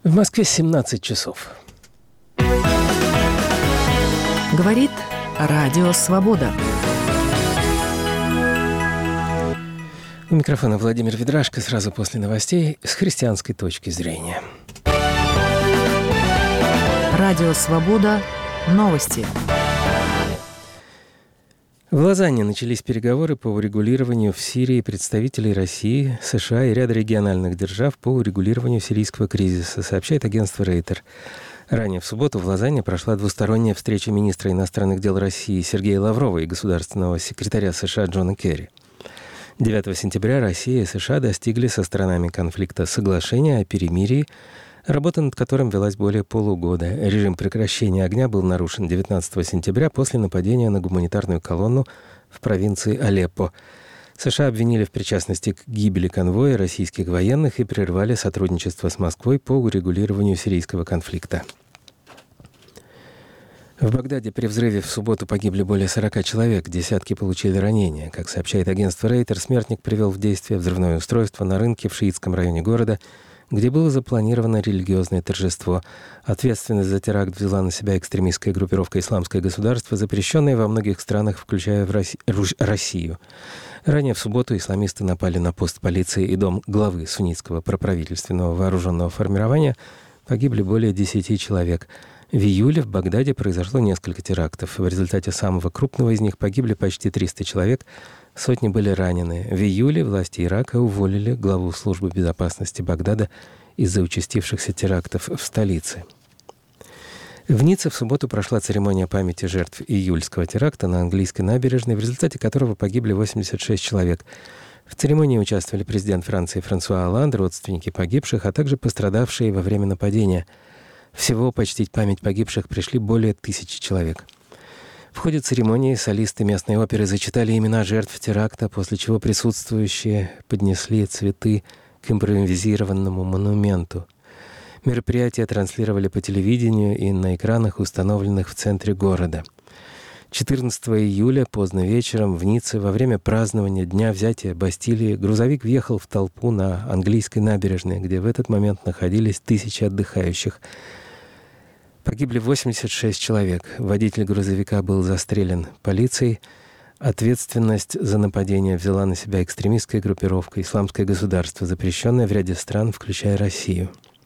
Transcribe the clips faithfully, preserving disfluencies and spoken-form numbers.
В Москве семнадцать часов. Говорит Радио Свобода. У микрофона Владимир Ведрашко. Сразу после новостей с христианской точки зрения. Радио Свобода. Новости. В Лозанне начались переговоры по урегулированию в Сирии представителей России, США и ряда региональных держав по урегулированию сирийского кризиса, сообщает агентство Рейтер. Ранее в субботу в Лозанне прошла двусторонняя встреча министра иностранных дел России Сергея Лаврова и государственного секретаря США Джона Керри. девятого сентября Россия и США достигли со сторонами конфликта соглашения о перемирии, работа над которым велась более полугода. Режим прекращения огня был нарушен девятнадцатого сентября после нападения на гуманитарную колонну в провинции Алеппо. США обвинили в причастности к гибели конвоя российских военных и прервали сотрудничество с Москвой по урегулированию сирийского конфликта. В Багдаде при взрыве в субботу погибли более сорока человек, десятки получили ранения. Как сообщает агентство Рейтер, смертник привел в действие взрывное устройство на рынке в шиитском районе города, где было запланировано религиозное торжество. Ответственность за теракт взяла на себя экстремистская группировка «Исламское государство», запрещенная во многих странах, включая в Росси... Россию. Ранее в субботу исламисты напали на пост полиции и дом главы суннитского проправительственного вооруженного формирования. Погибли более десяти человек. В июле в Багдаде произошло несколько терактов. В результате самого крупного из них погибли почти триста человек, сотни были ранены. В июле власти Ирака уволили главу службы безопасности Багдада из-за участившихся терактов в столице. В Ницце в субботу прошла церемония памяти жертв июльского теракта на английской набережной, в результате которого погибли восемьдесят шесть человек. В церемонии участвовали президент Франции Франсуа Олланд, родственники погибших, а также пострадавшие во время нападения. Всего почтить память погибших пришли более тысячи человек. В ходе церемонии солисты местной оперы зачитали имена жертв теракта, после чего присутствующие поднесли цветы к импровизированному монументу. Мероприятие транслировали по телевидению и на экранах, установленных в центре города. четырнадцатого июля поздно вечером в Ницце во время празднования Дня взятия Бастилии грузовик въехал в толпу на английской набережной, где в этот момент находились тысячи отдыхающих. Погибли восемьдесят шесть человек. Водитель грузовика был застрелен полицией. Ответственность за нападение взяла на себя экстремистская группировка «Исламское государство», запрещенное в ряде стран, включая Россию.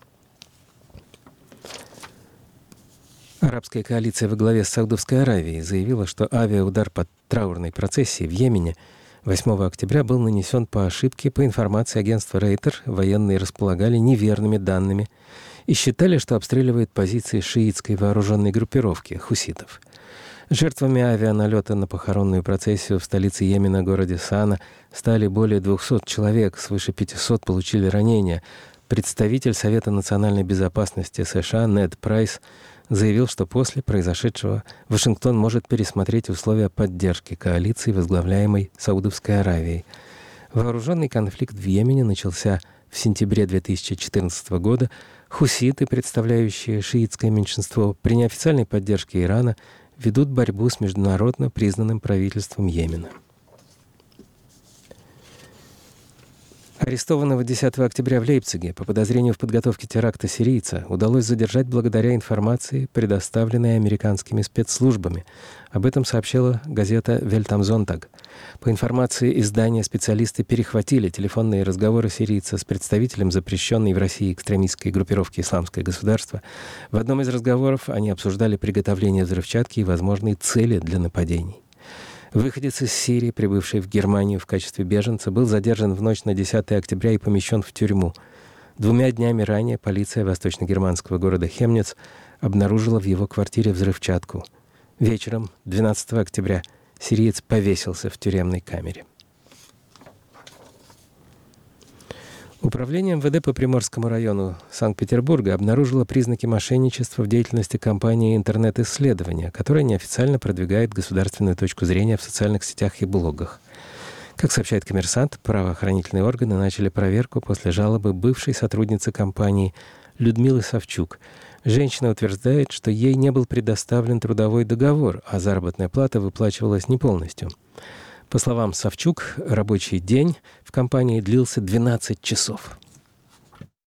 Арабская коалиция во главе с Саудовской Аравией заявила, что авиаудар по траурной процессии в Йемене восьмого октября был нанесен по ошибке. По информации агентства Рейтер, военные располагали неверными данными и считали, что обстреливают позиции шиитской вооруженной группировки хуситов. Жертвами авианалета на похоронную процессию в столице Йемена, городе Сана, стали более двухсот человек, свыше пятисот получили ранения. Представитель Совета национальной безопасности США Нед Прайс заявил, что после произошедшего Вашингтон может пересмотреть условия поддержки коалиции, возглавляемой Саудовской Аравией. Вооруженный конфликт в Йемене начался в сентябре две тысячи четырнадцатого года. Хуситы, представляющие шиитское меньшинство, при неофициальной поддержке Ирана, ведут борьбу с международно признанным правительством Йемена. Арестованного десятого октября в Лейпциге по подозрению в подготовке теракта сирийца удалось задержать благодаря информации, предоставленной американскими спецслужбами. Об этом сообщила газета «Welt am Sonntag». По информации издания, специалисты перехватили телефонные разговоры сирийца с представителем запрещенной в России экстремистской группировки «Исламское государство». В одном из разговоров они обсуждали приготовление взрывчатки и возможные цели для нападений. Выходец из Сирии, прибывший в Германию в качестве беженца, был задержан в ночь на десятое октября и помещен в тюрьму. Двумя днями ранее полиция восточно-германского города Хемниц обнаружила в его квартире взрывчатку. Вечером двенадцатого октября сириец повесился в тюремной камере. Управление эм вэ дэ по Приморскому району Санкт-Петербурга обнаружило признаки мошенничества в деятельности компании «Интернет-исследования», которая неофициально продвигает государственную точку зрения в социальных сетях и блогах. Как сообщает «Коммерсант», правоохранительные органы начали проверку после жалобы бывшей сотрудницы компании Людмилы Савчук. Женщина утверждает, что ей не был предоставлен трудовой договор, а заработная плата выплачивалась не полностью. По словам Савчук, рабочий день в компании длился двенадцать часов.